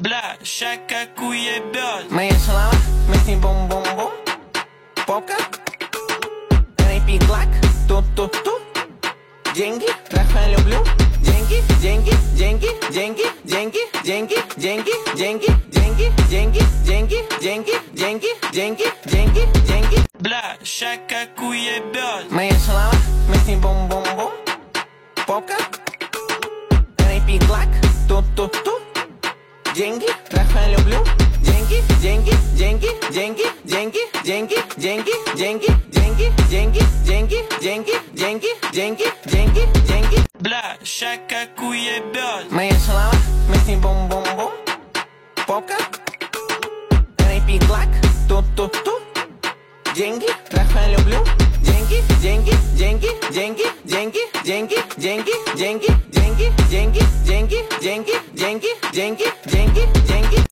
Бля, ща как уебёт. Мои слова, мы с ним бум-бум-бум. Попка, рэпи глак, ту-ту-ту. Деньги, трахай люблю. Деньги, деньги, деньги, деньги, деньги, деньги, деньги, деньги, деньги, деньги, деньги, деньги, деньги, деньги, деньги, деньги. Бля, ща как уебёт. Мои слова, мы с ним бум-бум-бум. Попка, рэпи глак, ту-ту-ту. Деньги, трахай люблю. Деньги, деньги, деньги, деньги, деньги, деньги, деньги, деньги, деньги, деньги, деньги, деньги, деньги, деньги, деньги, деньги. Бля, ща как уебёт. Мои слова, мы с ним бум-бум-бум. Попка, рэпи глак, ту-ту-ту. Деньги, трахай люблю. Деньги, деньги, деньги, деньги, деньги, деньги, деньги, деньги, деньги, деньги, деньги, деньги, деньги, деньги, деньги, деньги.